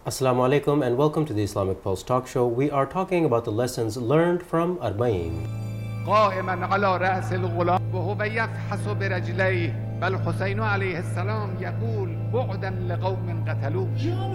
Assalamu alaikum and welcome to the Islamic Pulse Talk Show. We are talking about the lessons learned from Arba'in. قائما على رأس الغلام وهو يفحص برجليه بل حسين عليه السلام يقول بعدا لقوم قتلوه.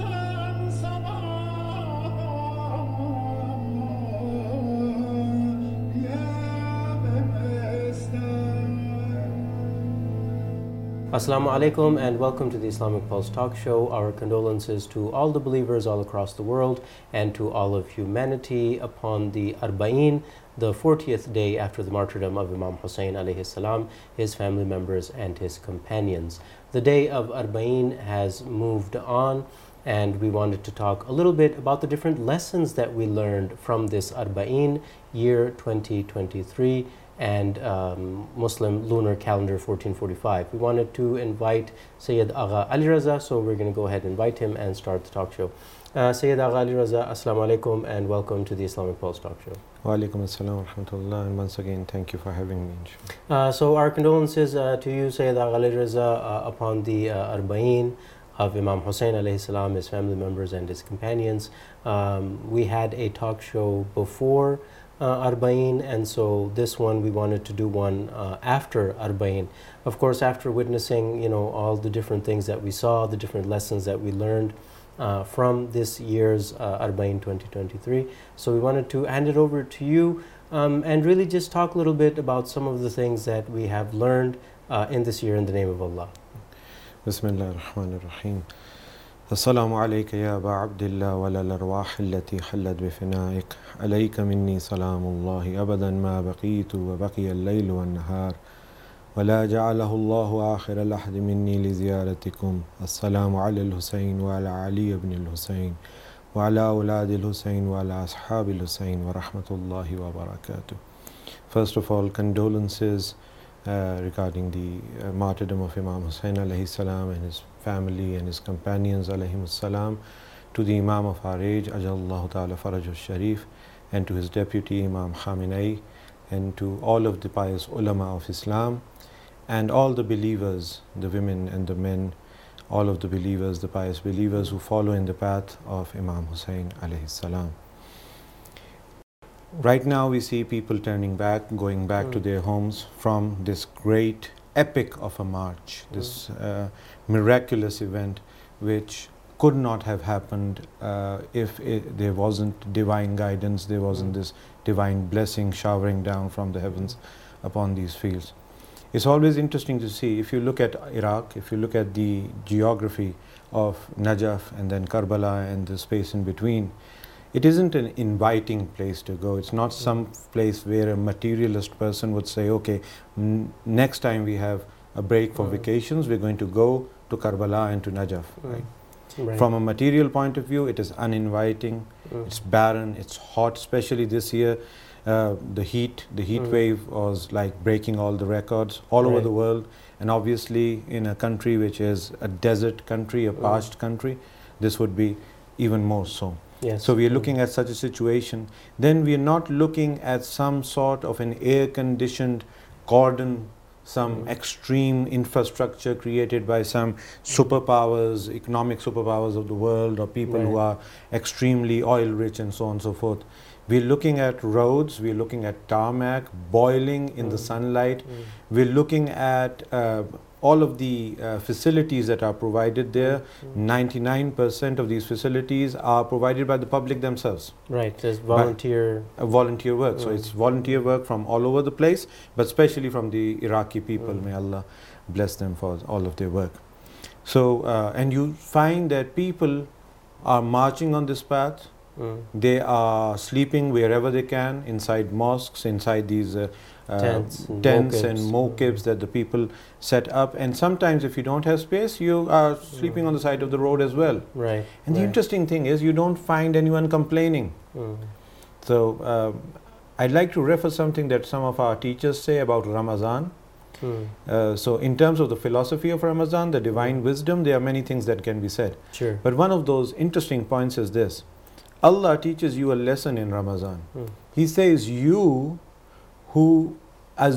Assalamu alaikum and welcome to the Islamic Pulse Talk Show. Our condolences to all the believers all across the world and to all of humanity upon the Arba'in, the 40th day after the martyrdom of Imam Hussein alayhi salam, his family members and his companions. The day of Arba'in has moved on, and we wanted to talk a little bit about the different lessons that we learned from this Arba'in year 2023 and Muslim lunar calendar 1445. We wanted to invite Sayyid Agha Ali Raza, so we're going to go ahead and invite him and start the talk show. Sayyid Agha Ali Raza, Assalamu alaikum and welcome to the Islamic Pulse Talk Show. Wa alaikum assalam wa rahmatullah, and once again thank you for having me. So our condolences to you, Sayyid Agha Ali Raza, upon the Arba'in of Imam Hussein alayhi salam, his family members and his companions. We had a talk show before Arba'in, and so this one we wanted to do one after Arba'in. Of course, after witnessing all the different things that we saw, the different lessons that we learned from this year's Arba'in 2023. So we wanted to hand it over to you and really just talk a little bit about some of the things that we have learned in this year in the name of Allah. Bismillah ar-Rahman ar-Rahim. السلام عليك يا أبا عبد الله ولا الأرواح التي حلت بفنائك عليك مني سلام الله أبدا ما بقيت وبقي الليل والنهار ولا جعله الله آخر الأحد مني لزيارتكم السلام على الحسين وعلى علي بن الحسين وعلى أولاد الحسين وعلى أصحاب الحسين ورحمة الله وبركاته. First of all, condolences regarding the martyrdom of Imam Hussein alayhi salam and his family and his companions alayhim salam, to the Imam of our age Ajallahu Ta'ala Farajul Sharif, and to his deputy Imam Khamenei, and to all of the pious ulama of Islam and all the believers, the women and the men, all of the believers, the pious believers who follow in the path of Imam Hussein alayhi salam. Right now we see people turning back, going back to their homes from this great epic of a march, this miraculous event which could not have happened if there wasn't divine guidance, there wasn't this divine blessing showering down from the heavens upon these fields. It's always interesting to see, if you look at Iraq, if you look at the geography of Najaf and then Karbala and the space in between, it isn't an inviting place to go. It's not some place where a materialist person would say, okay, next time we have a break for vacations, we're going to go to Karbala and to Najaf. Right? From a material point of view, it is uninviting, it's barren, it's hot, especially this year. The heat wave was like breaking all the records all over the world, and obviously in a country which is a desert country, a parched country, this would be even more so. Yes. So we are looking at such a situation. Then we are not looking at some sort of an air-conditioned cordon, some extreme infrastructure created by some superpowers, economic superpowers of the world, or people who are extremely oil-rich and so on and so forth. We're looking at roads, we're looking at tarmac, boiling in the sunlight. We're looking at all of the facilities that are provided there. 99% of these facilities are provided by the public themselves. Right, there's volunteer work. So it's volunteer work from all over the place, but especially from the Iraqi people. May Allah bless them for all of their work. So, and you find that people are marching on this path. They are sleeping wherever they can, inside mosques, inside these tents and mokibs that the people set up. And sometimes if you don't have space, you are sleeping on the side of the road as well. Right. And the interesting thing is, you don't find anyone complaining. So I'd like to refer something that some of our teachers say about Ramadan. So in terms of the philosophy of Ramadan, the divine wisdom, there are many things that can be said. Sure. But one of those interesting points is this: Allah teaches you a lesson in Ramadan. He says, you who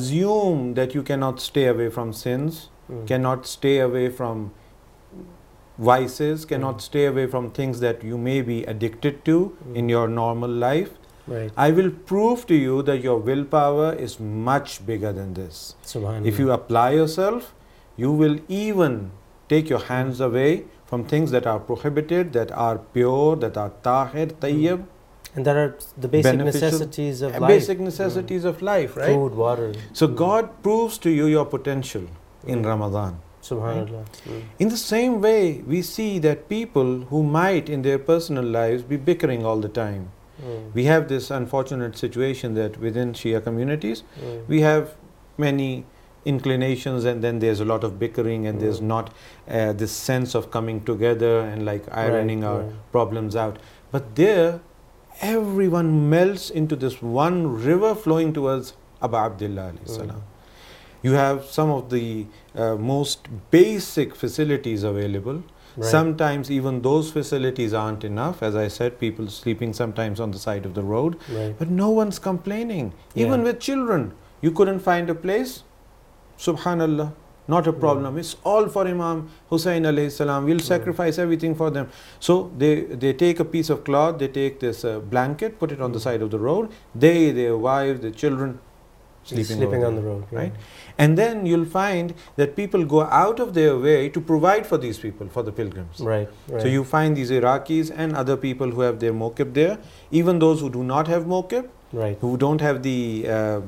assume that you cannot stay away from sins, cannot stay away from vices, cannot stay away from things that you may be addicted to in your normal life. Right. I will prove to you that your willpower is much bigger than this. Subhanallah. If you apply yourself, you will even take your hands away from things that are prohibited, that are pure, that are tahir, tayyib. And that are the basic beneficial, necessities of life. Basic necessities of life, right? Food, water. So God proves to you your potential in Ramadan. Subhanallah. In the same way, we see that people who might in their personal lives be bickering all the time. We have this unfortunate situation that within Shia communities, we have many inclinations, and then there's a lot of bickering, and there's not this sense of coming together and like ironing our problems out. But there, everyone melts into this one river flowing towards Abu Abdullah alayhi salam. You have some of the most basic facilities available. Right. Sometimes even those facilities aren't enough. As I said, people sleeping sometimes on the side of the road. Right. But no one's complaining. Even with children, you couldn't find a place. Subhanallah, not a problem. It's all for Imam Hussain alayhi salam. We'll sacrifice everything for them. So they take a piece of cloth, they take this blanket, put it on the side of the road. They, their wives, their children, sleeping on the road, right? And then you'll find that people go out of their way to provide for these people, for the pilgrims. Right. So you find these Iraqis and other people who have their mokib there, even those who do not have mokib, right, who don't have the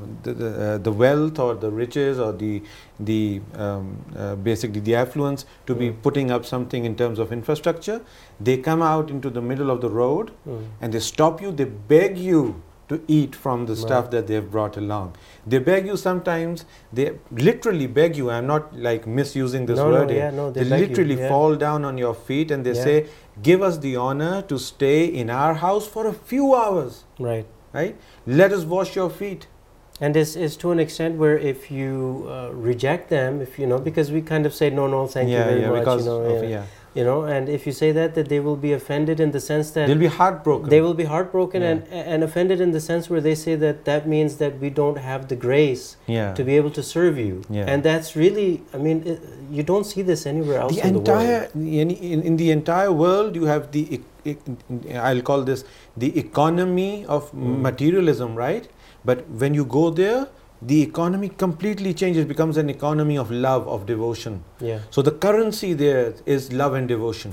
wealth or the riches or basically the affluence to be putting up something in terms of infrastructure. They come out into the middle of the road and they stop you, they beg you to eat from the stuff that they have brought along. They beg you sometimes, they literally beg you, I'm not like misusing this word here. They literally fall down on your feet and they say, give us the honor to stay in our house for a few hours. Right. Right? Let us wash your feet. And it's to an extent where if you reject them, if you know, because we kind of say no, thank you very much, because you know, and if you say that they will be offended in the sense that they'll be heartbroken. They will be heartbroken and offended in the sense where they say that means that we don't have the grace to be able to serve you. And that's really, I mean, you don't see this anywhere else in the world. In the entire world, you have I'll call this the economy of materialism, right? But when you go there, the economy completely changes, becomes an economy of love, of devotion. So the currency there is love and devotion.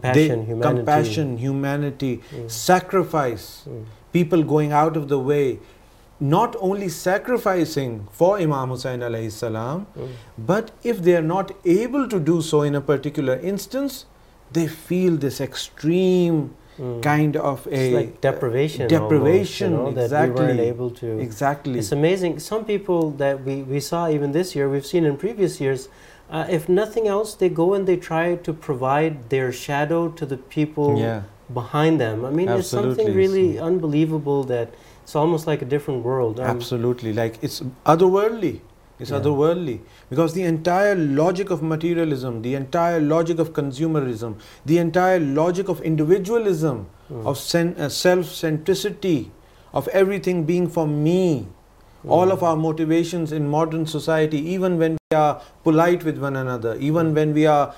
Compassion, humanity, sacrifice. People going out of the way, not only sacrificing for Imam Hussain alayhi salam, but if they are not able to do so in a particular instance, they feel this extreme kind of it's like deprivation almost, you know, that we weren't able to. It's amazing. Some people that we saw even this year, we've seen in previous years, if nothing else, they go and they try to provide their shadow to the people behind them. I mean, it's something really unbelievable that it's almost like a different world. Absolutely, like it's otherworldly. It's otherworldly, because the entire logic of materialism, the entire logic of consumerism, the entire logic of individualism, of self-centricity, of everything being for me, all of our motivations in modern society, even when we are polite with one another, even when we are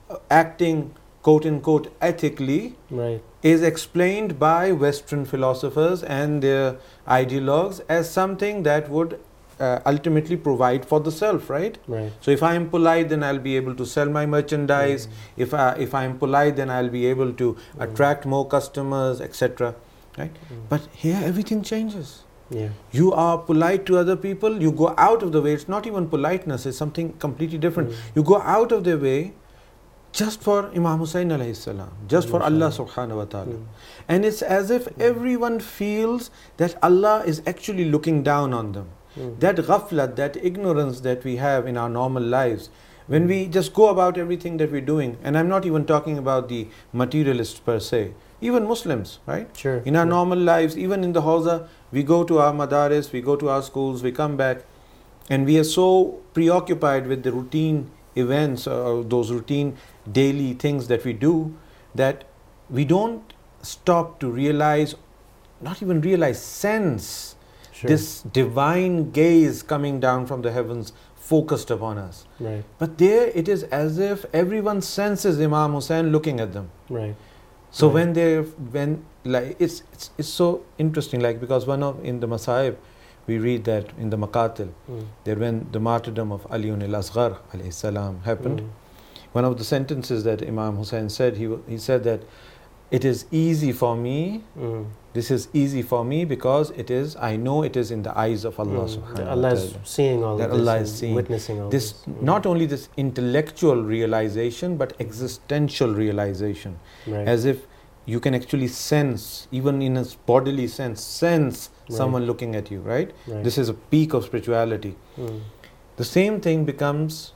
acting quote-unquote ethically, is explained by Western philosophers and their ideologues as something that would ultimately provide for the self, right? So if I am polite, then I'll be able to sell my merchandise. If I am polite, then I'll be able to attract more customers, etc. Right? But here everything changes. You are polite to other people, you go out of the way. It's not even politeness, it's something completely different. You go out of the way just for Imam Hussain alayhi salam, just for Allah subhanahu wa ta'ala. And it's as if everyone feels that Allah is actually looking down on them. That ghaflat, that ignorance that we have in our normal lives, when we just go about everything that we're doing, and I'm not even talking about the materialists per se, even Muslims, right? In our normal lives, even in the Hawza, we go to our madaris, we go to our schools, we come back, and we are so preoccupied with the routine events or those routine daily things that we do, that we don't stop to realize, not even realize, sense this divine gaze coming down from the heavens focused upon us. Right. But there it is as if everyone senses Imam Hussain looking at them. Right. So Right. when like it's so interesting, like, because in the Masaib we read that in the Maqatil that when the martyrdom of Ali al-Asghar alayhi salam happened, one of the sentences that Imam Hussain said, he said that it is easy for me, this is easy for me because I know it is in the eyes of Allah subhanahu wa Allah is ta'ala. seeing all That of this, Allah and is seeing witnessing all this, this. not only this intellectual realization but existential realization, Right. as if you can actually sense, even in a bodily sense Right. someone looking at you, right? Right. This is a peak of spirituality. The same thing becomes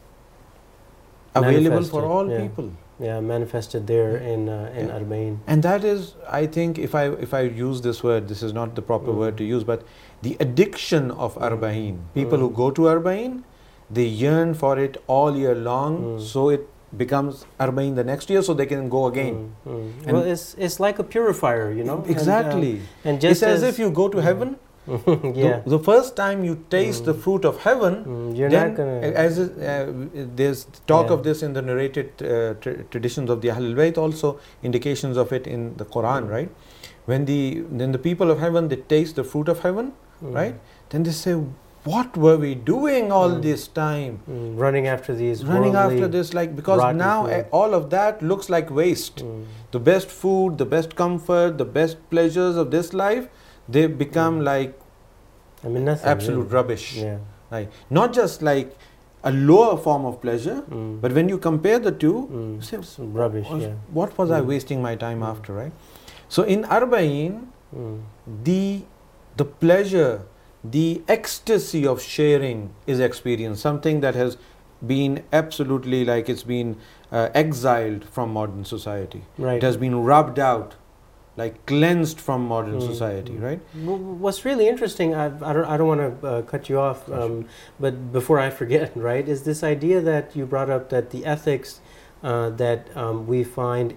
available for Manifested, all yeah. people. Yeah, manifested there in Yeah. Arbaeen. And that is, I think, if I use this word, this is not the proper word to use, but the addiction of Arba'een. People who go to Arba'een, they yearn for it all year long, so it becomes Arba'een the next year, so they can go again. And Well, it's like a purifier, you know. Exactly. And just it's as if you go to heaven. Yeah. The first time you taste the fruit of heaven, You're then not gonna. there's talk Yeah. of this in the narrated traditions of the Ahlul Bayt, also indications of it in the Quran, right? Then the people of heaven, they taste the fruit of heaven, right? Then they say, what were we doing all this time? Running after these. Running worldly, after this, like, because rotten now food. all of that looks like waste. The best food, the best comfort, the best pleasures of this life, they become like I mean, nothing. absolute really. rubbish. Yeah. Right. Not just like a lower form of pleasure, but when you compare the two, you say, It's rubbish. Yeah. what was I wasting my time after, right? So in Arba'een, the pleasure, the ecstasy of sharing is experienced, something that has been absolutely, like, it's been exiled from modern society. Right. It has been rubbed out, like cleansed from modern society, right? What's really interesting, I don't want to cut you off, but before I forget, right, is this idea that you brought up, that the ethics that we find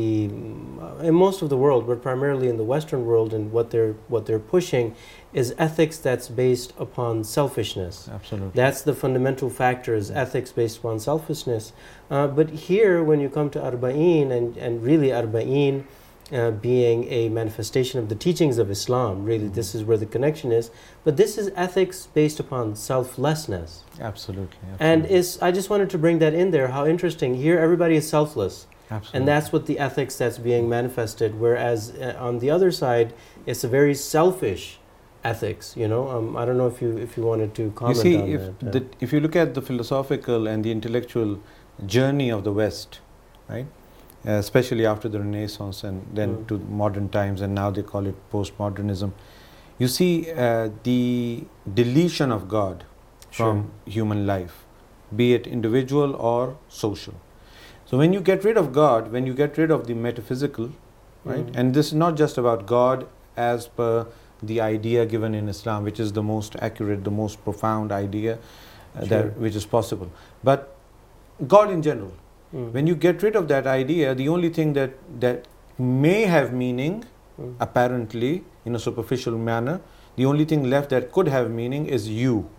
in most of the world, but primarily in the Western world, and what they're pushing is ethics that's based upon selfishness. Absolutely. That's the fundamental factor, is ethics based upon selfishness. But here, when you come to Arba'een, and really Arba'een being a manifestation of the teachings of Islam, really this is where the connection is. But this is ethics based upon selflessness. Absolutely. And I just wanted to bring that in there, how interesting. Here everybody is selfless. Absolutely. And that's what the ethics that's being manifested. Whereas on the other side, it's a very selfish ethics, you know. I don't know if you wanted to comment you see, on that. if you look at the philosophical and the intellectual journey of the West, right? Especially after the Renaissance and then to modern times, and now they call it postmodernism. You see the deletion of God from human life, be it individual or social. So when you get rid of God, when you get rid of the metaphysical, right? And this is not just about God as per the idea given in Islam, which is the most accurate, the most profound idea which is possible, but God in general. When you get rid of that idea, the only thing that may have meaning, apparently in a superficial manner, the only thing left that could have meaning is you.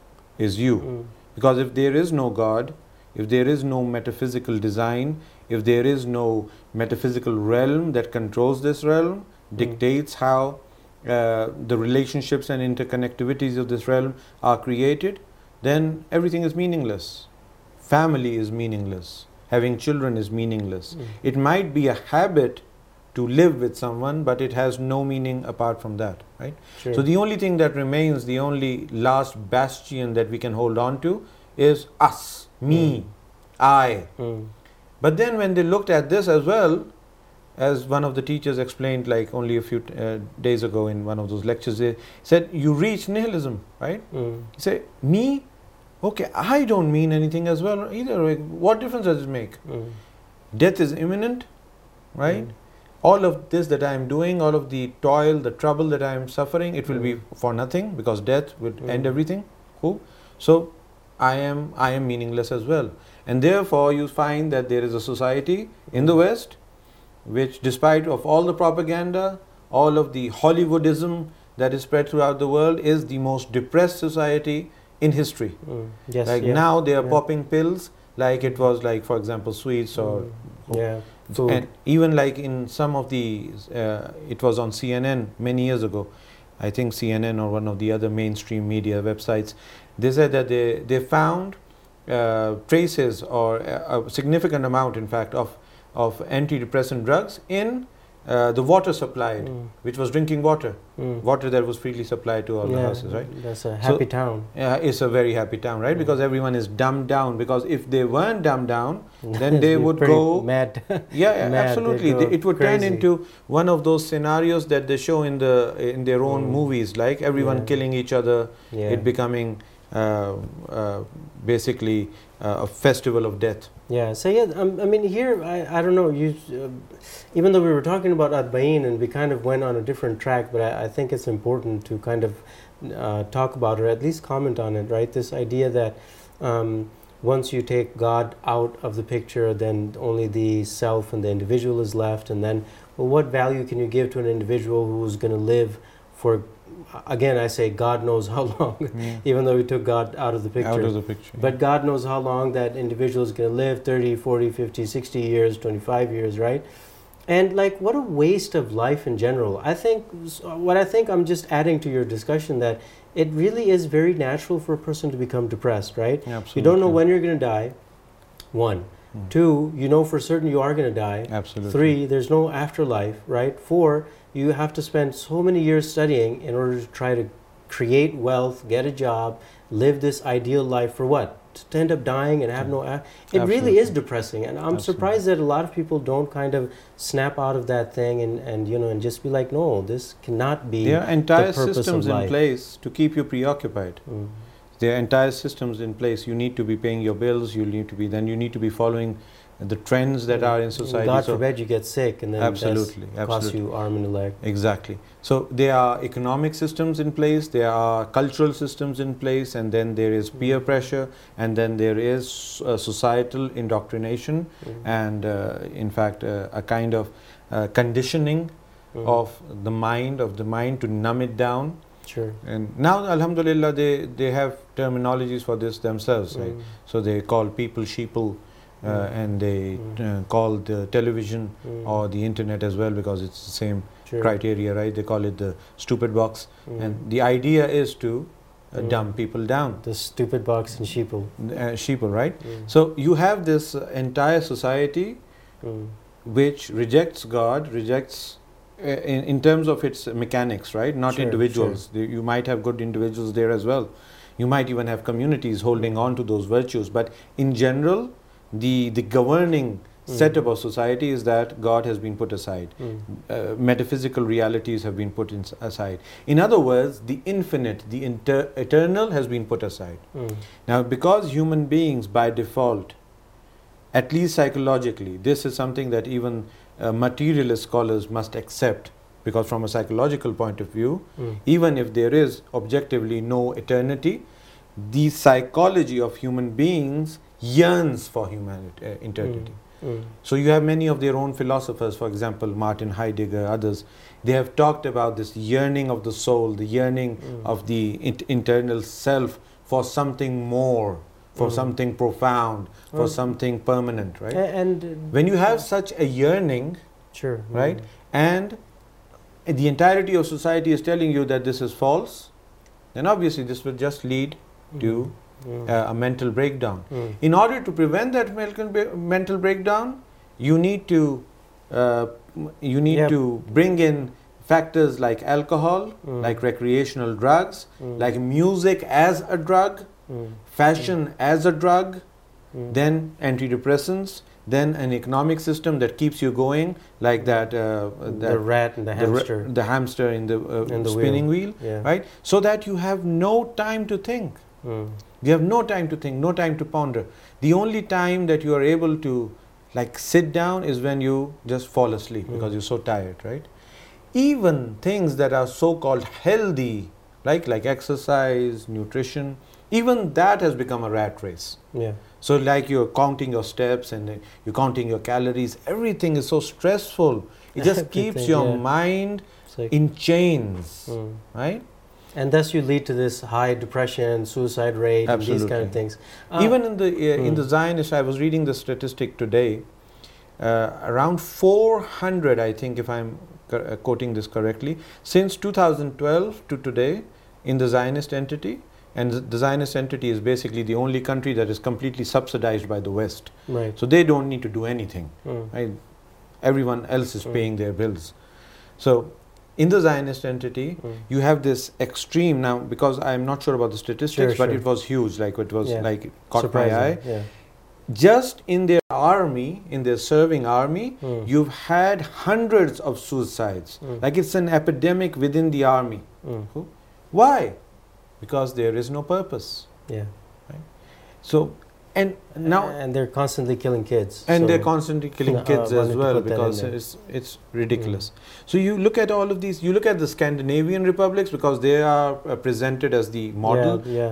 Because if there is no God, if there is no metaphysical design, if there is no metaphysical realm that controls this realm, dictates how the relationships and interconnectivities of this realm are created, then everything is meaningless. Family is meaningless. Having children is meaningless. It might be a habit to live with someone, but it has no meaning apart from that, right? So the only thing that remains, the only last bastion that we can hold on to is us, me, I. But then when they looked at this as well, as one of the teachers explained, like only a few days ago in one of those lectures, they said, you reach nihilism, right? You say, me? Okay, I don't mean anything as well either. Like, what difference does it make? Death is imminent, right? All of this that I am doing, all of the toil, the trouble that I am suffering, it will be for nothing, because death will end everything. Cool. So I am meaningless as well. And therefore you find that there is a society in the West which, despite of all the propaganda, all of the Hollywoodism that is spread throughout the world, is the most depressed society in history. Yes, Like yeah, now they are yeah. popping pills, like it was like, for example, sweets or yeah, food. and even like in some of the it was on CNN many years ago, I think CNN or one of the other mainstream media websites, they said that they found traces or a significant amount, in fact, of antidepressant drugs in the water supplied, which was drinking water, water that was freely supplied to all the houses, right? That's a happy town. It's a very happy town, right? Because everyone is dumbed down. Because if they weren't dumbed down, then they Be would pretty go mad. Yeah, Mad, absolutely. they'd go It would turn crazy. into one of those scenarios that they show in their own movies, like everyone Yeah. killing each other. Yeah. It becoming basically a festival of death. Yeah, so yeah, I mean here, I don't know, you, even though we were talking about Arba'een and we kind of went on a different track, but I think it's important to kind of talk about, or at least comment on it, right? This idea that once you take God out of the picture, then only the self and the individual is left, and then, well, what value can you give to an individual who's going to live for, again, I say God knows how long, even though we took God out of the picture. Out of the picture. But God knows how long that individual is going to live, 30, 40, 50, 60 years, 25 years, right? And like, what a waste of life in general. I think, I'm just adding to your discussion, that it really is very natural for a person to become depressed, right? Absolutely. You don't know when you're going to die, one. Two, you know for certain you are going to die. Absolutely. Three, there's no afterlife, right? Four, you have to spend so many years studying in order to try to create wealth, get a job, live this ideal life for what? To end up dying and have no... It really is depressing, and I'm surprised that a lot of people don't kind of snap out of that thing and you know, and just be like, no, this cannot be There are entire the purpose systems of in life. place to keep you preoccupied. There are entire systems in place. You need to be paying your bills. You need to be following the trends that are in society. God So forbid you get sick and then absolutely, that costs absolutely. you arm and a leg. Exactly. So there are economic systems in place, there are cultural systems in place, and then there is peer pressure, and then there is societal indoctrination, and in fact a kind of conditioning of the mind to numb it down. Sure. And now, alhamdulillah, they have terminologies for this themselves, right? So they call people sheeple, and they call the television or the internet as well, because it's the same criteria, right? They call it the stupid box, and the idea is to dumb people down. The stupid box and sheeple. Sheeple, right? So you have this entire society which rejects God, rejects in terms of its mechanics, right? Not individuals. You might have good individuals there as well. You might even have communities holding on to those virtues. But in general, the governing setup of society is that God has been put aside. Metaphysical realities have been put aside. In other words, the infinite, the eternal has been put aside. Now, because human beings by default, at least psychologically, this is something that even materialist scholars must accept, because from a psychological point of view, even if there is objectively no eternity, the psychology of human beings yearns for eternity. So you have many of their own philosophers, for example, Martin Heidegger, others, they have talked about this yearning of the soul, the yearning of the internal self for something more, for something profound, for something permanent, right? And when you have such a yearning, right, and the entirety of society is telling you that this is false, then obviously this will just lead to a mental breakdown. In order to prevent that mental breakdown, you need to to bring in factors like alcohol, like recreational drugs, like music as a drug, fashion as a drug, then antidepressants, then an economic system that keeps you going, like that the rat and the hamster, the hamster in the spinning wheel, yeah. right? So that you have no time to think. You have no time to think, no time to ponder. The only time that you are able to like sit down is when you just fall asleep because you're so tired, right? Even things that are so-called healthy, like exercise, nutrition, even that has become a rat race. Yeah. So like you're counting your steps and you're counting your calories, everything is so stressful. It just keeps your mind in chains, right? And thus you lead to this high depression, suicide rate, and these kind of things. Even in the Zionist, I was reading the statistic today, around 400, I think, if I'm quoting this correctly, since 2012 to today in the Zionist entity, and the Zionist entity is basically the only country that is completely subsidized by the West. Right. So they don't need to do anything. Right? Everyone else is paying their bills. So in the Zionist entity, you have this extreme, now because I'm not sure about the statistics, but it was huge, like it was like it caught surprising. my eye. Yeah. Just in their army, in their serving army, you've had hundreds of suicides. Like it's an epidemic within the army. Why? Because there is no purpose. Yeah. Right? So, and now, and they're constantly killing kids. and so they're constantly killing kids as well, because it's ridiculous. So you look at all of these. You look at the Scandinavian republics, because they are presented as the model. Yeah.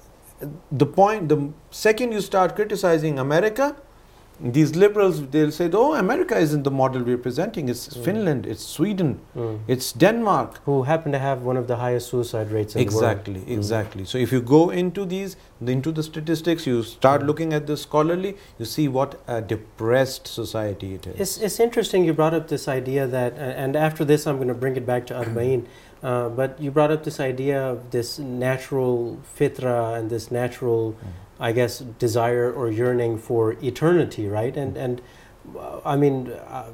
The second you start criticizing America, these liberals, they'll say, oh, America isn't the model we're presenting. It's Finland, it's Sweden, it's Denmark. Who happen to have one of the highest suicide rates in the world. Exactly. So if you go into the statistics, you start looking at the scholarly, you see what a depressed society it is. It's interesting you brought up this idea that, and after this I'm going to bring it back to Arba'in, but you brought up this idea of this natural fitra and this natural, I guess, desire or yearning for eternity, right? And I mean,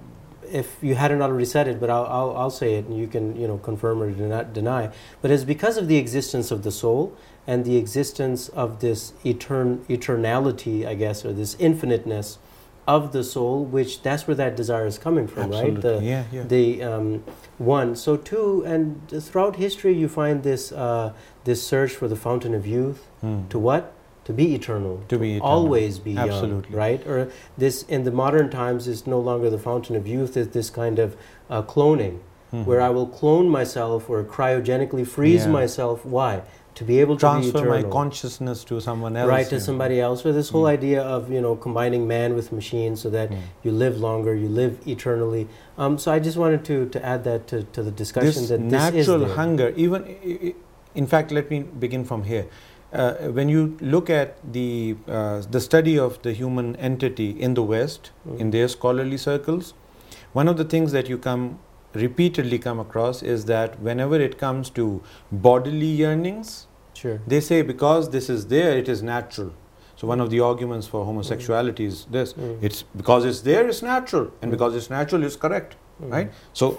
if you hadn't already said it, but I'll say it, and you can confirm or deny. But it's because of the existence of the soul and the existence of this eternality, I guess, or this infiniteness of the soul, which that's where that desire is coming from, Absolutely. right? The one. So two, and throughout history, you find this this search for the fountain of youth. To what? To be eternal, to be eternal. Always be Absolutely. young, right? Or this in the modern times is no longer the fountain of youth. It's this kind of cloning, where I will clone myself or cryogenically freeze myself. Why? To be able to transfer be eternal. my consciousness to someone else, right? To somebody else. Or this whole idea of combining man with machine, so that you live longer, you live eternally. So I just wanted to add that to the discussion. This that natural this is there. hunger. Even in fact, let me begin from here. When you look at the study of the human entity in the West, in their scholarly circles, one of the things that you repeatedly come across is that whenever it comes to bodily yearnings, they say because this is there, it is natural. So one of the arguments for homosexuality is this: it's because it's there, it's natural, and because it's natural, it's correct. Right? So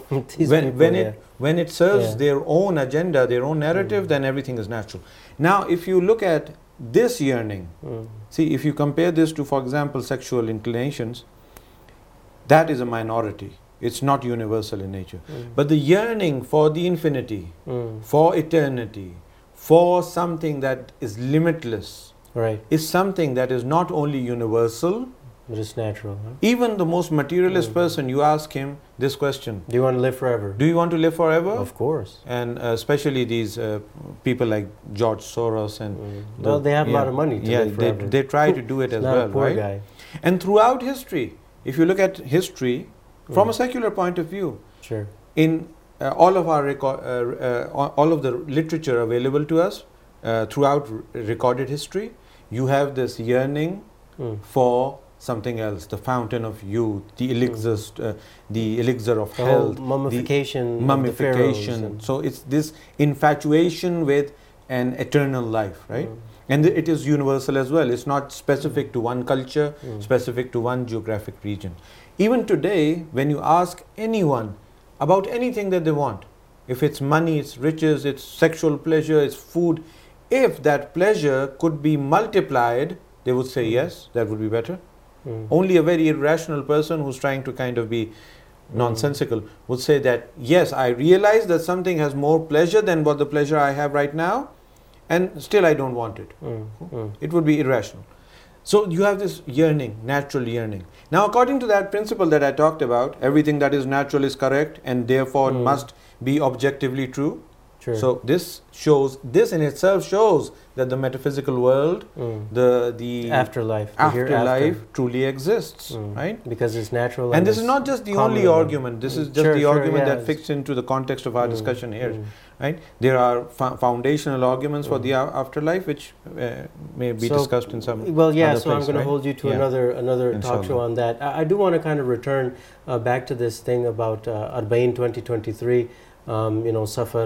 when it serves their own agenda, their own narrative, then everything is natural. Now, if you look at this yearning, see, if you compare this to, for example, sexual inclinations, that is a minority. It's not universal in nature. But the yearning for the infinity, for eternity, for something that is limitless, is something that is not only universal, but it's natural. Huh? Even the most materialist person, you ask him this question: do you want to live forever? Do you want to live forever? Of course. And especially these people like George Soros and well, they have a lot of money to live forever. They try to do it as not well, a poor right? Guy. And throughout history, if you look at history from a secular point of view, in all of our all of the literature available to us throughout recorded history, you have this yearning for something else, the fountain of youth, the elixir of health, mummification. So it's this infatuation with an eternal life, right? And it is universal as well. It's not specific to one culture, specific to one geographic region. Even today, when you ask anyone about anything that they want, if it's money, it's riches, it's sexual pleasure, it's food, if that pleasure could be multiplied, they would say yes, that would be better. Only a very irrational person who's trying to kind of be nonsensical would say that, yes, I realize that something has more pleasure than what the pleasure I have right now, and still I don't want it. It would be irrational. So you have this yearning, natural yearning. Now, according to that principle that I talked about, everything that is natural is correct and therefore must be objectively true. Sure. So this in itself shows that the metaphysical world, the afterlife, truly exists, right? Because it's natural. And this is not just the only argument. This is just the argument that fits into the context of our discussion here, right? There are foundational arguments for the afterlife, which may be discussed in some. Well, yeah. other So I'm place, going right? to hold you to another talk show on that. I do want to kind of return back to this thing about Arba'in 2023. Safar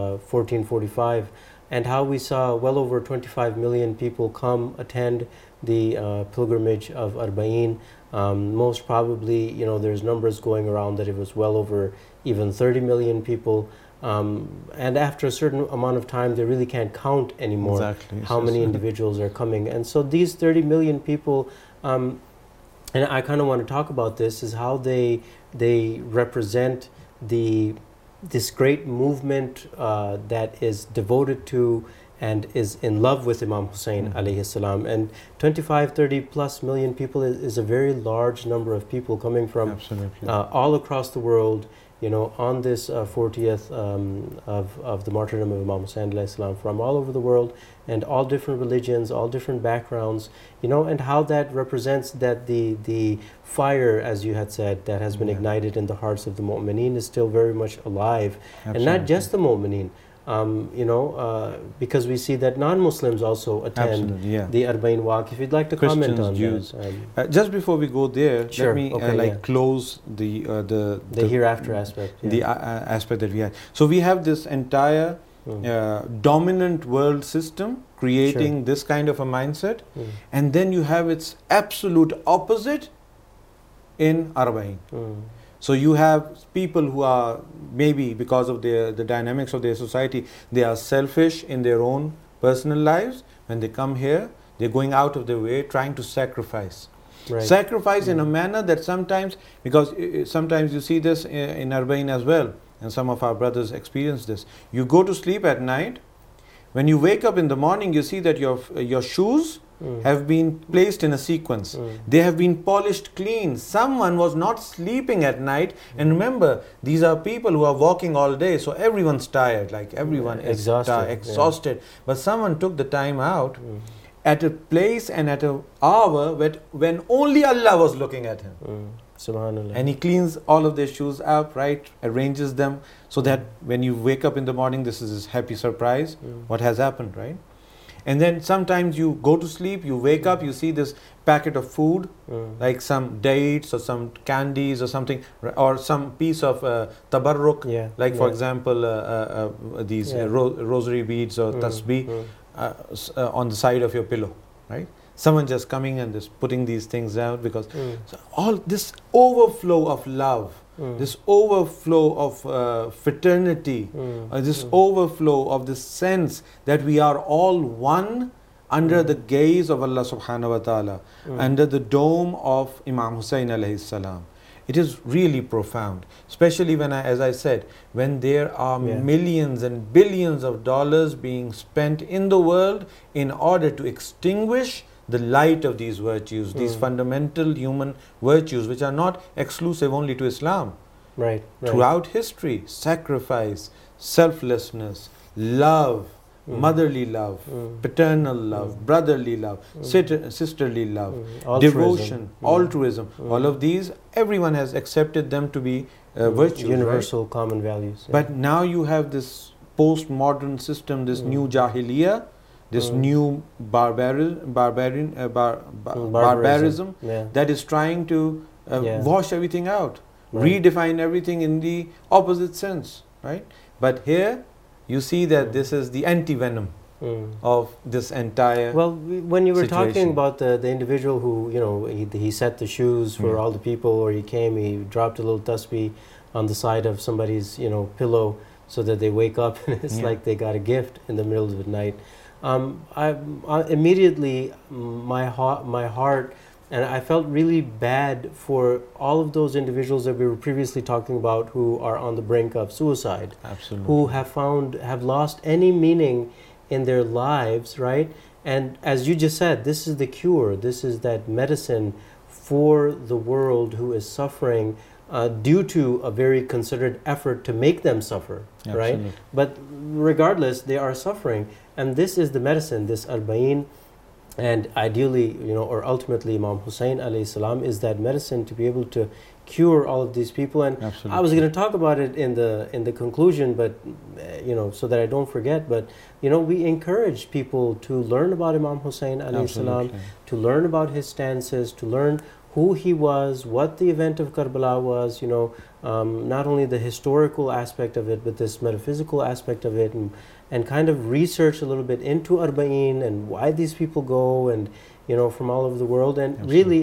1445, and how we saw well over 25 million people come attend the pilgrimage of Arba'in. Most probably, there's numbers going around that it was well over even 30 million people. And after a certain amount of time, they really can't count anymore how many individuals are coming. And so these 30 million people, and I kind of want to talk about this, is how they represent this great movement that is devoted to and is in love with Imam Hussein alayhi salam. And 25-30 plus million people is a very large number of people coming from all across the world, on this 40th of the martyrdom of Imam Hussein alayhi salam, from all over the world, and all different religions, all different backgrounds, and how that represents that the fire, as you had said, that has been ignited in the hearts of the mu'mineen is still very much alive. And not just the mu'mineen, because we see that non-Muslims also attend the Arba'in Walk. If you'd like to comment on Jews. That. Just before we go there, let me close the hereafter aspect. The aspect that we had. So we have this entire dominant world system creating this kind of a mindset, and then you have its absolute opposite in Arba'in. So you have people who are, maybe because of the dynamics of their society, they are selfish in their own personal lives. When they come here, they're going out of their way trying to sacrifice. Sacrifice in a manner that sometimes, because sometimes you see this in Arba'in as well, and some of our brothers experience this. You go to sleep at night. When you wake up in the morning, you see that your shoes have been placed in a sequence. They have been polished clean. Someone was not sleeping at night. And remember, these are people who are walking all day, so everyone's tired, like everyone is exhausted. But someone took the time out at a place and at an hour when only Allah was looking at him. Subhanallah. And he cleans all of their shoes up, right? Arranges them so that when you wake up in the morning, this is his happy surprise. What has happened, right? And then sometimes you go to sleep, you wake up, you see this packet of food, like some dates or some candies or something, or some piece of tabarruk, like for example these rosary beads or tasbih on the side of your pillow, right? Someone just coming and just putting these things out, because so all this overflow of love, this overflow of fraternity, this overflow of this sense that we are all one under the gaze of Allah subhanahu wa ta'ala, under the dome of Imam Hussein alayhi salam. It is really profound, especially when, as I said, when there are millions and billions of dollars being spent in the world in order to extinguish the light of these virtues, these fundamental human virtues, which are not exclusive only to Islam. Right. Throughout history, sacrifice, selflessness, love, motherly love, paternal love, brotherly love, sisterly love, devotion, altruism, all of these, everyone has accepted them to be virtues. Universal common values. But now you have this postmodern system, this new jahiliyyah, this new barbarism that is trying to wash everything out, redefine everything in the opposite sense, right? But here you see that this is the anti-venom of this entire when you were talking about the individual who, he set the shoes for all the people, or he came, he dropped a little tasbih on the side of somebody's, pillow, so that they wake up and it's like they got a gift in the middle of the night. I immediately, my heart, and I felt really bad for all of those individuals that we were previously talking about, who are on the brink of suicide, who have lost any meaning in their lives, right? And as you just said, this is the cure. This is that medicine for the world who is suffering due to a very considered effort to make them suffer, right? Absolutely. But regardless, they are suffering, and this is the medicine, this arba'in, and ideally, or ultimately, Imam Hussein alayhi salam is that medicine to be able to cure all of these people. And Absolutely. I was going to talk about it in the conclusion, but so that I don't forget. But we encourage people to learn about Imam Hussein alayhi salam, Absolutely. to learn about his stances, to learn who he was, what the event of Karbala was, not only the historical aspect of it, but this metaphysical aspect of it, and kind of research a little bit into Arba'in and why these people go, and from all over the world. And Absolutely. really,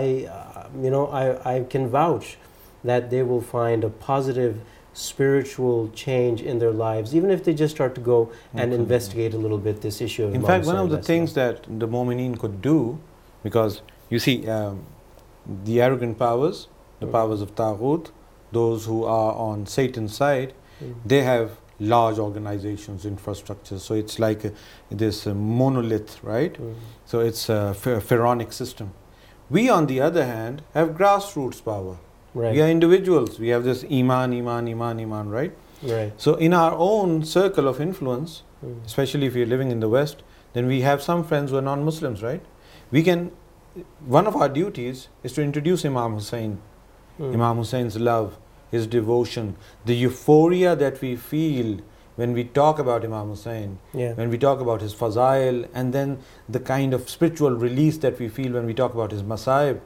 I can vouch that they will find a positive spiritual change in their lives, even if they just start to go and Absolutely. investigate a little bit this issue of In Imam fact, one Hussein of the alayhi things salam. that the Mu'mineen could do, because you see, the arrogant powers, the powers of Taghut, those who are on Satan's side, they have large organizations, infrastructures. So it's like this monolith, right? So it's a pharaonic system. We, on the other hand, have grassroots power. Right. We are individuals. We have this iman, right? Right. So in our own circle of influence, especially if you're living in the West, then we have some friends who are non-Muslims, right? One of our duties is to introduce Imam Hussein, Imam Hussein's love, his devotion, the euphoria that we feel when we talk about Imam Hussein, Yeah. when we talk about his fazail, and then the kind of spiritual release that we feel when we talk about his masaib.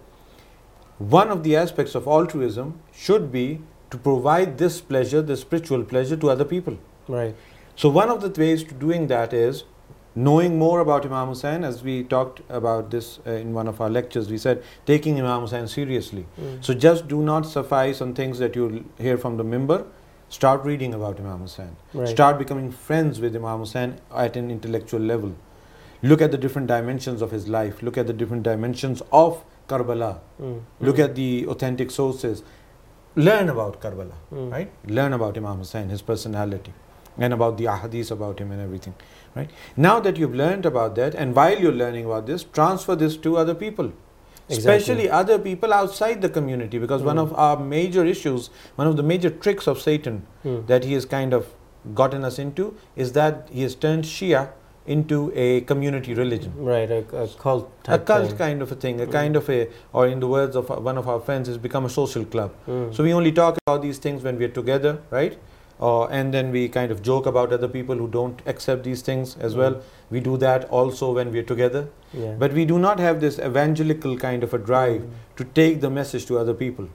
One of the aspects of altruism should be to provide this pleasure, this spiritual pleasure, to other people. Right. So one of the ways to doing that is knowing more about Imam Hussein. As we talked about this in one of our lectures, we said taking Imam Hussein seriously. So just do not suffice on things that you'll hear from the mimbar. Start reading about Imam Hussein. Right. Start becoming friends with Imam Hussein at an intellectual level. Look at the different dimensions of his life. Look at the different dimensions of Karbala. Look at the authentic sources. Learn about Karbala, right? Learn about Imam Hussein, his personality, and about the ahadith about him and everything, right? Now that you've learned about that, and while you're learning about this, transfer this to other people. Especially other people outside the community, because one of our major issues, one of the major tricks of Satan that he has kind of gotten us into is that he has turned Shia into a community religion. Right, a cult A type cult thing. kind of a thing, a kind of a, or in the words of one of our friends, has become a social club. So we only talk about these things when we're together, right? And then we kind of joke about other people who don't accept these things as well. We do that also when we're together. Yeah. But we do not have this evangelical kind of a drive to take the message to other people.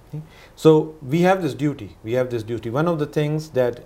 So we have this duty. We have this duty. One of the things that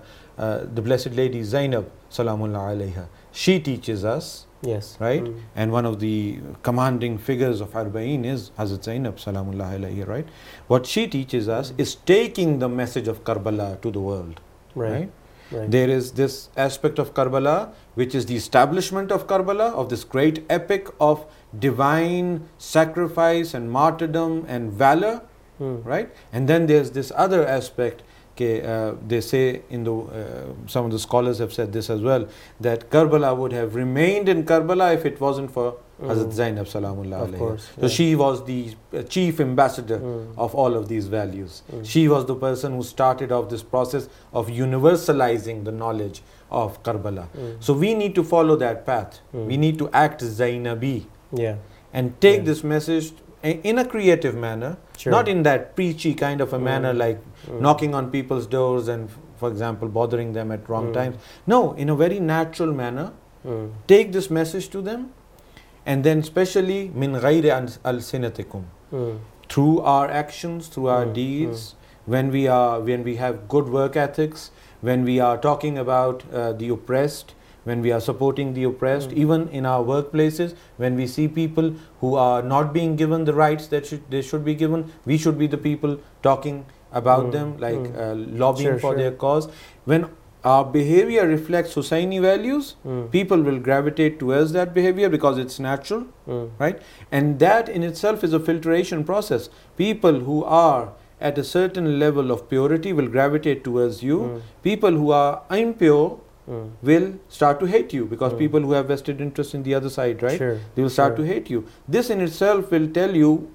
the Blessed Lady Zainab, Salamullah alayha, she teaches us, Yes. right? And one of the commanding figures of Arba'in is Hazrat Zainab, Salamullah alayhi, right? What she teaches us is taking the message of Karbala to the world, right? Right. There is this aspect of Karbala, which is the establishment of Karbala, of this great epic of divine sacrifice and martyrdom and valor, right? And then there's this other aspect. They say in the some of the scholars have said this as well, that Karbala would have remained in Karbala if it wasn't for Hazrat Zainab Salamullah Of alayha. course, So she was the chief ambassador of all of these values. She was the person who started off this process of universalizing the knowledge of Karbala. So we need to follow that path. We need to act Zainabi Yeah. and take this message in a creative manner, not in that preachy kind of a manner, like knocking on people's doors and, for example, bothering them at wrong times. No, in a very natural manner, take this message to them, and then especially min ghayri al-sinatikum, through our actions, through our deeds, when we have good work ethics, when we are talking about the oppressed, when we are supporting the oppressed, even in our workplaces, when we see people who are not being given the rights that they should be given, we should be the people talking about them, like lobbying for their cause. When our behavior reflects Hussaini values, people will gravitate towards that behavior because it's natural, right? And that in itself is a filtration process. People who are at a certain level of purity will gravitate towards you. People who are impure will start to hate you, because people who have vested interest in the other side, right? They will start to hate you. This in itself will tell you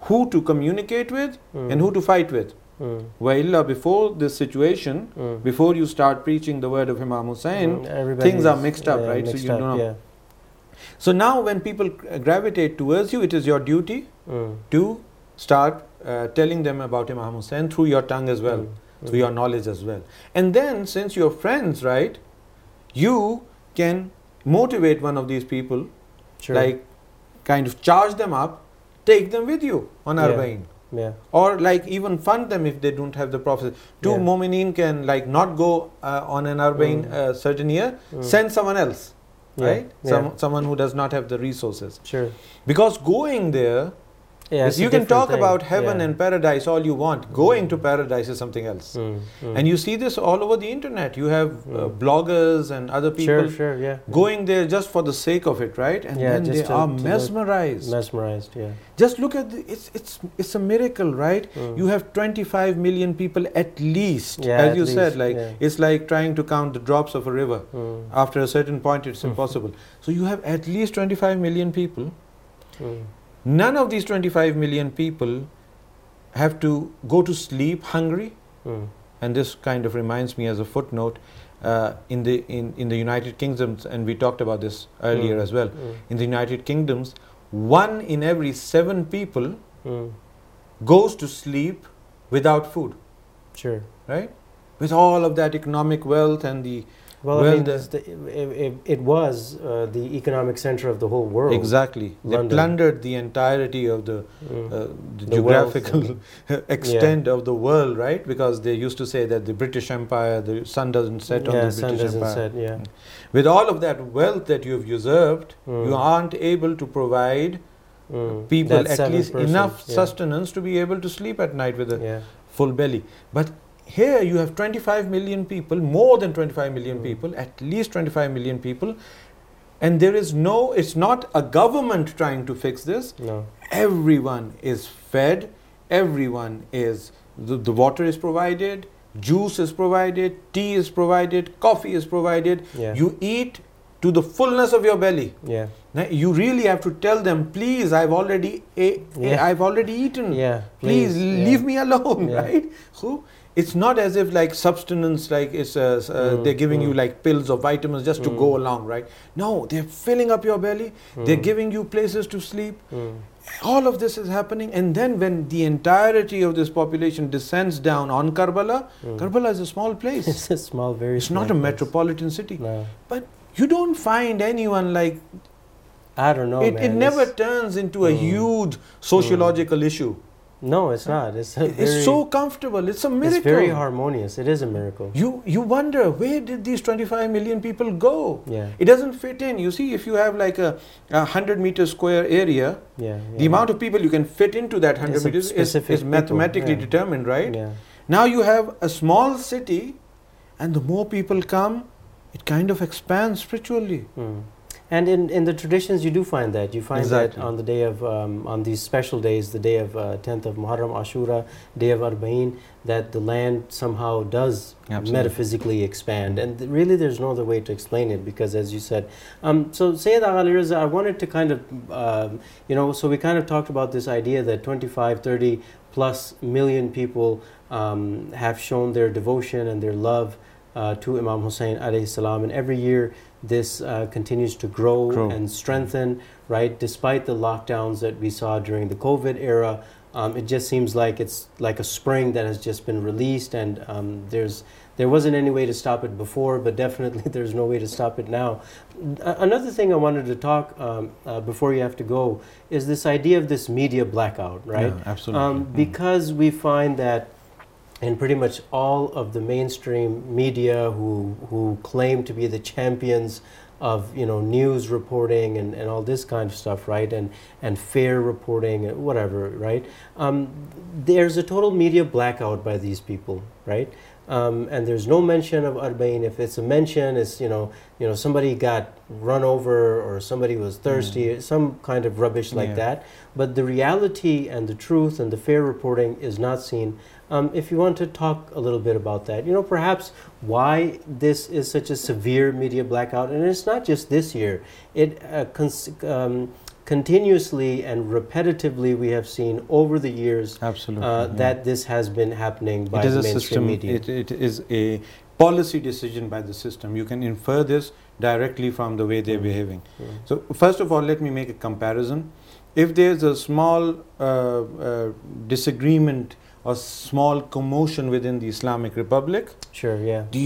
who to communicate with and who to fight with. Wa before this situation, before you start preaching the word of Imam Hussain, things are mixed up, right? Mixed so you up, know. yeah. So now when people gravitate towards you, it is your duty to start telling them about Imam Hussain through your tongue as well, through your knowledge as well. And then since you're friends, right, you can motivate one of these people, like kind of charge them up, take them with you on Arba'in. Yeah. Or like even fund them if they don't have the profit. Two Mu'mineen can like not go on an Arba'in certain year, send someone else, right? Someone who does not have the resources. Sure. Because going there, you can talk about heaven and paradise all you want. Going to paradise is something else. And you see this all over the internet. You have bloggers and other people going there just for the sake of it, right? And then they are mesmerized. Mesmerized, yeah. Just look at it's a miracle, right? You have 25 million people at least, as you said, like it's like trying to count the drops of a river. After a certain point, it's impossible. So you have at least 25 million people. None of these 25 million people have to go to sleep hungry. And this kind of reminds me as a footnote, in the United Kingdoms, and we talked about this earlier as well. In the United Kingdoms, 1 in every 7 people goes to sleep without food. Sure. Right? With all of that economic wealth and the it was the economic center of the whole world. Exactly. London. They plundered the entirety of the geographical extent of the world, right? Because they used to say that the British Empire, the sun doesn't set on the British Empire. With all of that wealth that you've usurped, you aren't able to provide people at least enough sustenance to be able to sleep at night with a full belly. But here you have 25 million people, more than 25 million people, at least 25 million people, and there is it's not a government trying to fix this. No. Everyone is fed, everyone is, the water is provided, juice is provided, tea is provided, coffee is provided. You eat to the fullness of your belly. Now, you really have to tell them, please, I've already eaten. Please leave me alone, right? So it's not as if like substance, like it's they're giving you like pills or vitamins just to go along, right? No, they're filling up your belly. They're giving you places to sleep. All of this is happening, and then when the entirety of this population descends down on Karbala, Karbala is a small place. It's a small, it's not a metropolitan city. No. But you don't find anyone like, I don't know, it never turns into a huge sociological issue. No, it's not. It's so comfortable. It's a miracle. It's very harmonious. It is a miracle. You wonder, where did these 25 million people go? It doesn't fit in. You see, if you have like a 100-meter square area, the amount of people you can fit into that 100 meters is mathematically determined, right? Now you have a small city, and the more people come, it kind of expands spiritually. And in the traditions, you do find that. You find that on the day of, on these special days, the day of 10th of Muharram, Ashura, day of Arba'in, that the land somehow does metaphysically expand. And really, there's no other way to explain it, because as you said, so Sayyid Ali Riza, I wanted to kind of, so we kind of talked about this idea that 25, 30 plus million people have shown their devotion and their love to Imam Hussain alayhi salam, and every year this continues to grow and strengthen, right? Despite the lockdowns that we saw during the COVID era, it just seems like it's like a spring that has just been released, and there wasn't any way to stop it before, but definitely there's no way to stop it now. Another thing I wanted to talk before you have to go is this idea of this media blackout, right? Absolutely. Because we find that in pretty much all of the mainstream media who claim to be the champions of news reporting and all this kind of stuff, right, and fair reporting and whatever, right, there's a total media blackout by these people, right, and there's no mention of Arba'in. If it's a mention, it's somebody got run over or somebody was thirsty, some kind of rubbish like that, but the reality and the truth and the fair reporting is not seen. If you want to talk a little bit about that, perhaps why this is such a severe media blackout, and it's not just this year. It continuously and repetitively we have seen over the years Absolutely. that this has been happening by It is the a mainstream system, media. it is a policy decision by the system. You can infer this directly from the way they're behaving. So first of all, let me make a comparison. If there's a small disagreement or small commotion within the Islamic Republic, Sure, yeah. the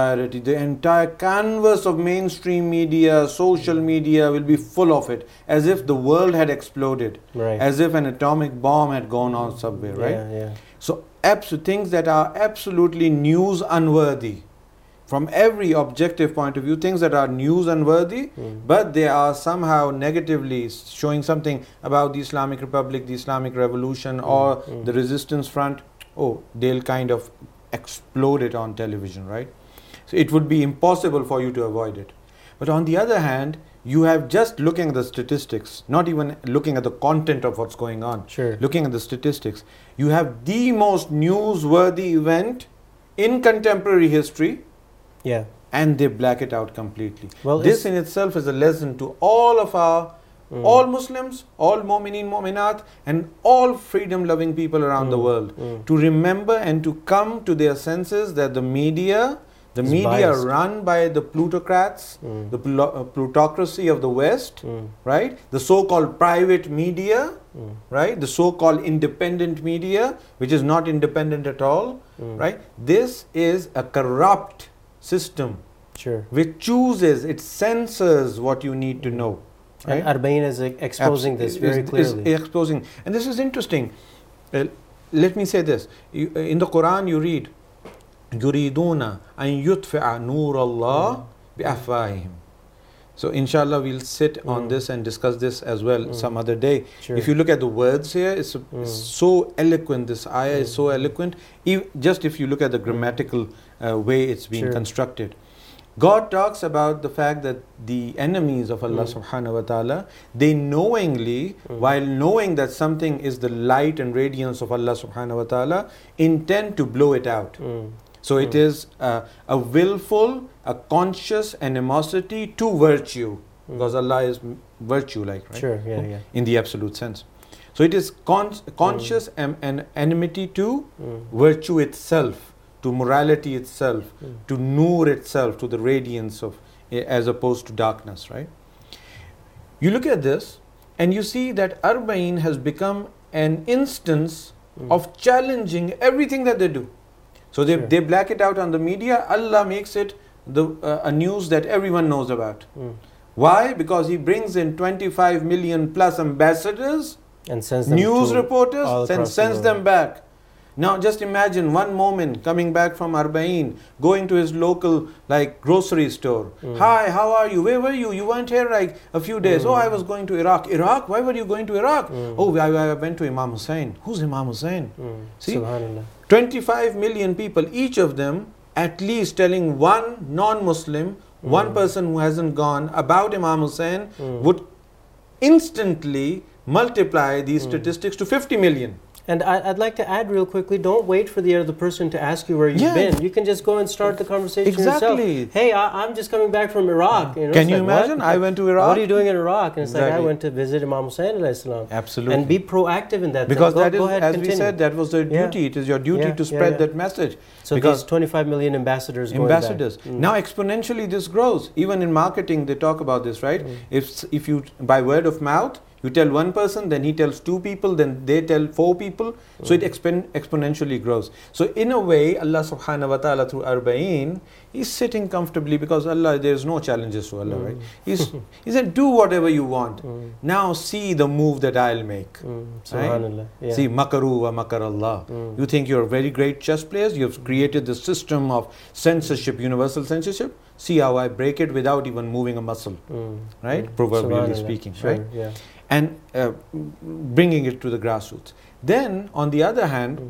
entire canvas of mainstream media, social media will be full of it, as if the world had exploded, Right. as if an atomic bomb had gone on subway, right? Yeah, yeah. So things that are absolutely news unworthy, from every objective point of view, things that are news unworthy, but they are somehow negatively showing something about the Islamic Republic, the Islamic Revolution, or the resistance front, they'll kind of explode it on television, right? So it would be impossible for you to avoid it. But on the other hand, you have just looking at the statistics, not even looking at the content of what's going on, Sure. looking at the statistics, you have the most newsworthy event in contemporary history, Yeah. and they black it out completely. Well, This in itself is a lesson to all of our, all Muslims, all mu'mineen, mu'minat, and all freedom-loving people around the world, to remember and to come to their senses that the media It's media biased. run by the plutocrats, the plutocracy of the West, right? The so-called private media, right? The so-called independent media, which is not independent at all, right? This is a corrupt system Sure. which chooses, it censors what you need to know. And Right? Arba'in is exposing this very Is clearly. exposing, and this is interesting. Let me say this: in the Quran, you read, "Yuriduna an yutfi'a nur Allah bi'afwahihim." So, inshallah, we'll sit on this and discuss this as well some other day. Sure. If you look at the words here, it's so eloquent. This ayah is so eloquent. Just if you look at the grammatical way it's been Sure. constructed. God talks about the fact that the enemies of Allah subhanahu wa ta'ala, they knowingly, while knowing that something is the light and radiance of Allah subhanahu wa ta'ala, intend to blow it out. So it is a willful, a conscious animosity to virtue, because Allah is virtue like, right? Sure, yeah, yeah. In the absolute sense. So it is conscious and enmity to virtue itself, to morality itself, to nur itself, to the radiance of, as opposed to darkness, right? You look at this and you see that Arba'in has become an instance of challenging everything that they do. So they black it out on the media. Allah makes it a news that everyone knows about. Why? Because He brings in 25 million plus ambassadors, And sends them news to all reporters, and across the sends world. them back. Now just imagine one moment coming back from Arba'in, going to his local grocery store. Hi, how are you? Where were you? You weren't here a few days. Oh, I was going to Iraq. Iraq? Why were you going to Iraq? Oh, I went to Imam Hussein. Who's Imam Hussein? See, Subhanallah. 25 million people, each of them at least telling one non-Muslim, one person who hasn't gone about Imam Hussein, would instantly multiply these statistics to 50 million. And I'd like to add real quickly, don't wait for the other person to ask you where you've Yeah. been. You can just go and start the conversation Exactly. yourself. Hey, I'm just coming back from Iraq. You know, Can it's you like, imagine? what? I went to Iraq. What are you doing in Iraq? And it's like, I Exactly. went to visit Imam Hussein alayhi salam. Absolutely. And be proactive in that. Because Go that is, ahead, as continue. we said, that was their Yeah. duty. It is your duty Yeah, to yeah, spread yeah. that message. So because these 25 million ambassadors going ambassadors. back. Now exponentially this grows. Even in marketing they talk about this, right? If you, by word of mouth, you tell one person, then he tells two people, then they tell four people. So it exponentially grows. So in a way, Allah subhanahu wa ta'ala through Arba'in, He's sitting comfortably, because Allah, there's no challenges to Allah, right? He said, do whatever you want. Now see the move that I'll make. Subhanallah. Yeah. See, makaru wa makar Allah. You think you're very great chess players, you've created the system of censorship, universal censorship. See how I break it without even moving a muscle, right? Proverbially Subhanallah. speaking, Sure, right? yeah. And bringing it to the grassroots. Then, on the other hand,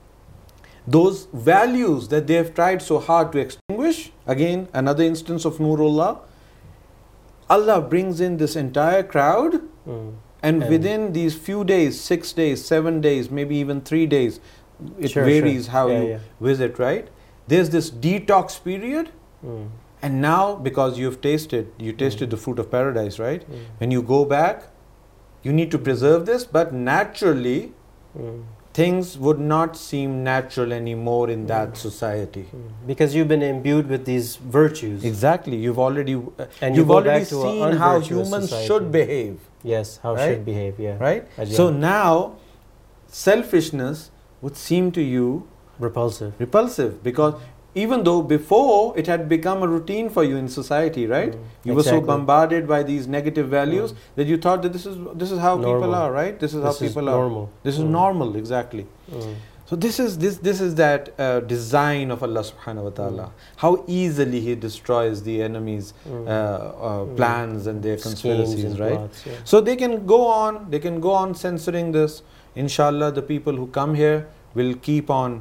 those values that they have tried so hard to extinguish, again, another instance of Nurullah, Allah brings in this entire crowd, and within these few days, 6 days, 7 days, maybe even 3 days, it Sure, varies sure. how Yeah, you yeah. visit, right? There's this detox period, and now because you tasted the fruit of paradise, right? When you go back, You need to preserve this, but naturally, things would not seem natural anymore in that society. Because you've been imbued with these virtues. Exactly. You've already And you've go already back to seen a how unvirtuous humans society. should behave. Yes, how Right? should behave, yeah. Right? Ajay. So now, selfishness would seem to you repulsive, because even though before it had become a routine for you in society, right? You were so Exactly. bombarded by these negative values that you thought that this is how people Normal. are, right? This is how This is people are. normal. This is normal, exactly. So this is that design of Allah subhanahu wa ta'ala. How easily He destroys the enemy's plans and their Schemes conspiracies, and right? plots, yeah. So they can go on censoring this. Inshallah, the people who come here will keep on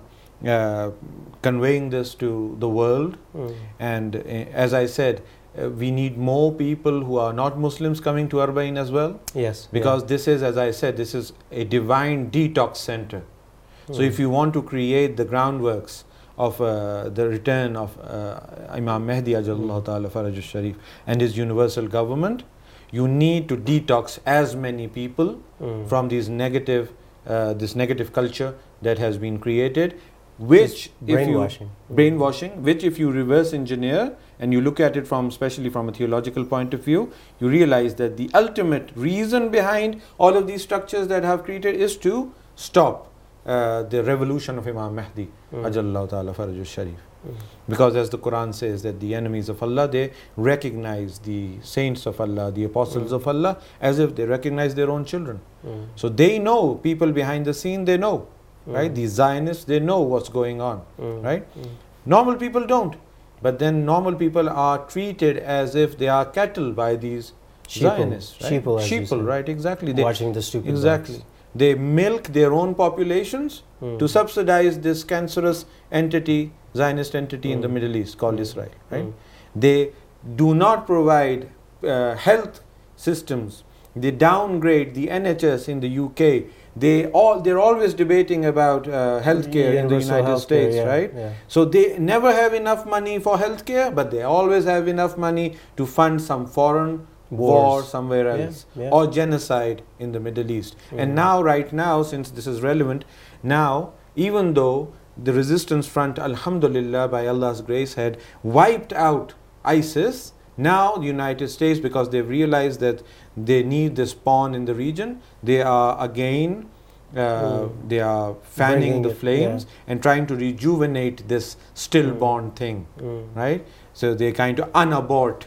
conveying this to the world. And as I said, we need more people who are not Muslims coming to Arba'in as well. Yes. Because this is, as I said, this is a divine detox center. So if you want to create the groundworks of the return of Imam Mahdi Ajallahu Ta'ala Farajus Sharif and his universal government, you need to detox as many people from these this negative culture that has been created, which brainwashing, which if you reverse engineer and you look at it especially from a theological point of view, you realize that the ultimate reason behind all of these structures that have created is to stop the revolution of Imam Mahdi Ajallahu Ta'ala Farajus Sharif. Because as the Quran says that the enemies of Allah, they recognize the saints of Allah, the apostles of Allah, as if they recognize their own children. So they know, people behind the scene, they know, right? The Zionists, they know what's going on, right? Normal people don't. But then normal people are treated as if they are cattle by these Zionists. Right? Sheeple, right? Exactly. Watching the stupid exactly. dogs. They milk their own populations to subsidize this cancerous entity, Zionist entity in the Middle East called Israel. Right? They do not provide health systems. They downgrade the NHS in the UK. They're always debating about healthcare in the United States, right? Yeah. So they never have enough money for healthcare, but they always have enough money to fund some foreign war somewhere else, or genocide in the Middle East. And now, right now, since this is relevant, now, even though the resistance front, alhamdulillah, by Allah's grace, had wiped out ISIS, now the United States, because they've realized that they need this pawn in the region, they are again they are fanning the flames and trying to rejuvenate this stillborn thing, right? So they kind of unabort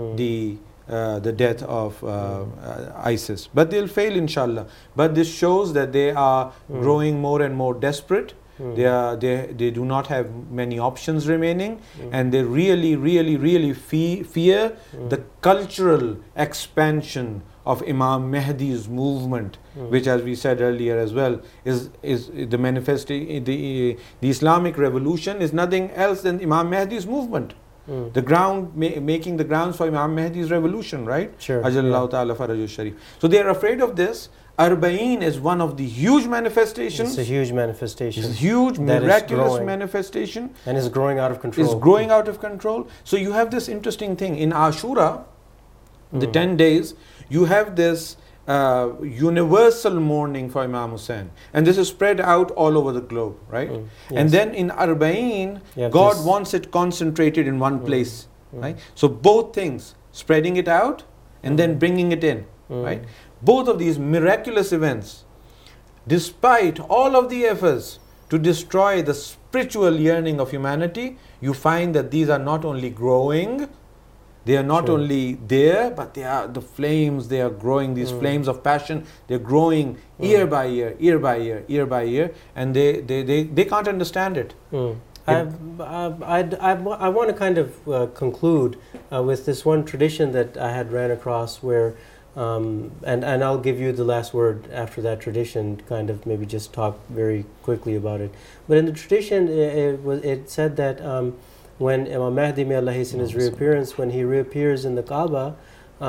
the death of ISIS, but they'll fail, inshallah. But this shows that they are growing more and more desperate. They do not have many options remaining, and they really fear the cultural expansion of Imam Mahdi's movement, which, as we said earlier as well, is the manifestation. The Islamic revolution is nothing else than Imam Mahdi's movement. The ground, making the grounds for Imam Mahdi's revolution, right? Sure. Ajallahu Ta'ala Farajus Sharif. So they are afraid of this. Arba'in is one of the huge manifestations. It's a huge manifestation. It's a huge, miraculous manifestation. And it's growing out of control. It's growing out of control. So you have this interesting thing. In Ashura, the 10 days, you have this universal mourning for Imam Hussain. And this is spread out all over the globe, right? Yes. And then in Arba'in, God wants it concentrated in one place, right? So both things, spreading it out and then bringing it in, right? Both of these miraculous events, despite all of the efforts to destroy the spiritual yearning of humanity, you find that these are not only growing, they are not only there, but they are the flames, they are growing, these flames of passion, they're growing year by year, year by year, year by year, and they can't understand it. I want to kind of conclude with this one tradition that I had ran across where and I'll give you the last word after that tradition, kind of maybe just talk very quickly about it. But in the tradition, it said that when Imam Mahdi, may Allah hasten his reappearance, when he reappears in the Kaaba,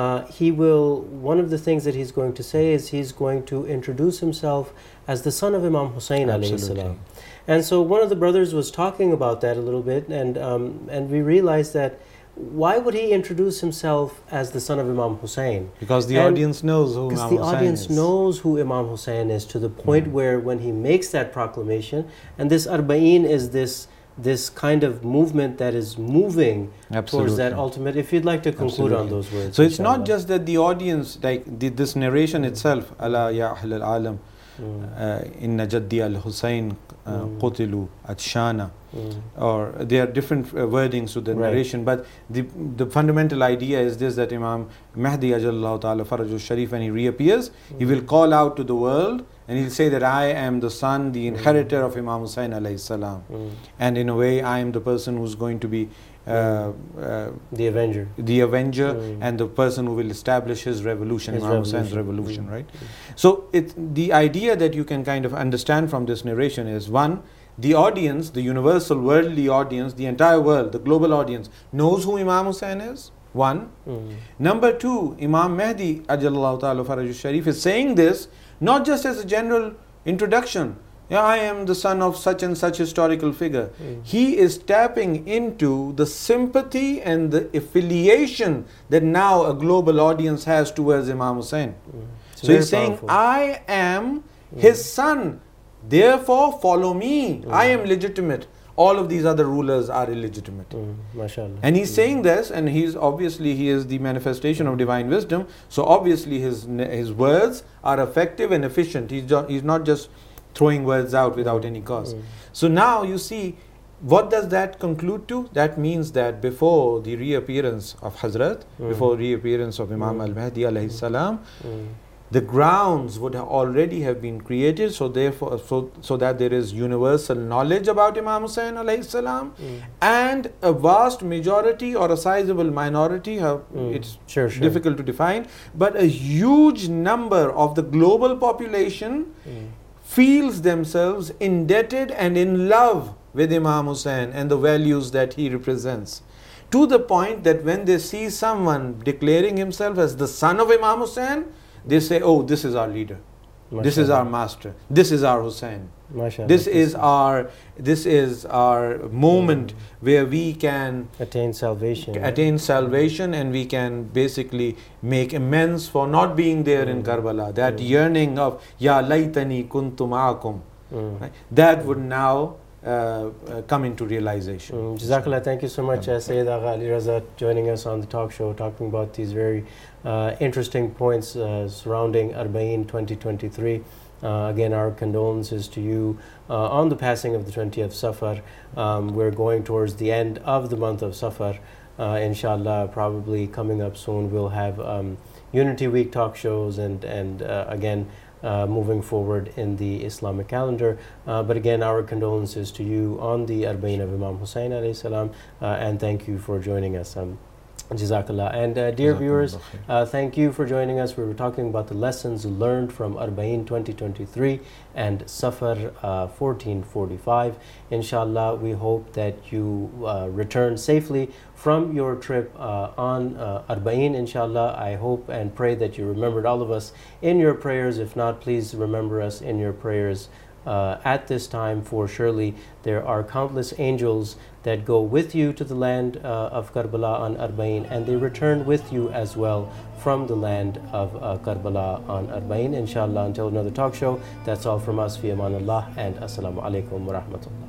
one of the things that he's going to say is he's going to introduce himself as the son of Imam Hussain alayhi salam. And so one of the brothers was talking about that a little bit, and we realized that why would he introduce himself as the son of Imam Hussein? Because the audience knows who Imam Because the Hussein audience is. knows who Imam Hussein is, to the point where when he makes that proclamation, and this Arba'een is this kind of movement that is moving towards that ultimate. If you'd like to conclude on those words. So it's not just that the audience, like this narration itself, Ala ya Ahl al-Alam, Inna Jaddi al-Hussein Qutilu at-Shana, or there are different wordings to the narration, but the fundamental idea is this, that Imam Mahdi Ajallahu Ta'ala Farajul Sharif, when he reappears, he will call out to the world and he'll say that I am the son, the inheritor of Imam Hussein alayhi salam, and in a way I am the person who's going to be the avenger, and the person who will establish his revolution, Imam Hussein's revolution, right? So the idea that you can kind of understand from this narration is, one, the audience, the universal worldly audience, the entire world, the global audience, knows who Imam Hussein is. One. Number two, Imam Mahdi Ajallahu Ta'ala Farajul Sharif is saying this not just as a general introduction. Yeah, I am the son of such and such historical figure. He is tapping into the sympathy and the affiliation that now a global audience has towards Imam Hussein. So he's saying, I am his son. Therefore, follow me. I am legitimate. All of these other rulers are illegitimate. And he's saying this, and he is the manifestation of divine wisdom. So obviously his words are effective and efficient. He's not just throwing words out without any cause. So now you see, what does that conclude to? That means that before the reappearance of Hazrat, before reappearance of Imam al-Mahdi alayhi salam, the grounds would already have been created, so therefore, so that there is universal knowledge about Imam Hussein alayhi salam, and a vast majority or a sizable minority, it's difficult to define, but a huge number of the global population feels themselves indebted and in love with Imam Hussein and the values that he represents, to the point that when they see someone declaring himself as the son of Imam Hussein, they say, oh, this is our leader, this is our master, this is our Hussein, this is our moment where we can attain salvation, and we can basically make amends for not being there in Karbala. That yearning of Ya laytani kuntu ma'akum, that would now come into realization. Jazakallah, thank you so much, Sayyid Agha Ali Raza, joining us on the talk show, talking about these very interesting points surrounding Arba'een 2023. Again, our condolences to you on the passing of the 20th Safar. We're going towards the end of the month of Safar. Inshallah, probably coming up soon, we'll have Unity Week talk shows and again, moving forward in the Islamic calendar. But again, our condolences to you on the Arba'een of Imam Hussein alayhi salam, and thank you for joining us. Jazakallah. And dear viewers, thank you for joining us. We were talking about the lessons learned from Arba'een 2023 and Safar 1445. Inshallah, we hope that you return safely from your trip on Arba'een. Inshallah, I hope and pray that you remembered all of us in your prayers. If not, please remember us in your prayers at this time, for surely there are countless angels that go with you to the land of Karbala on Arba'een, and they return with you as well from the land of Karbala on Arba'een. Inshallah, until another talk show, that's all from us. Fi amanallah, and assalamu alaikum wa rahmatullah.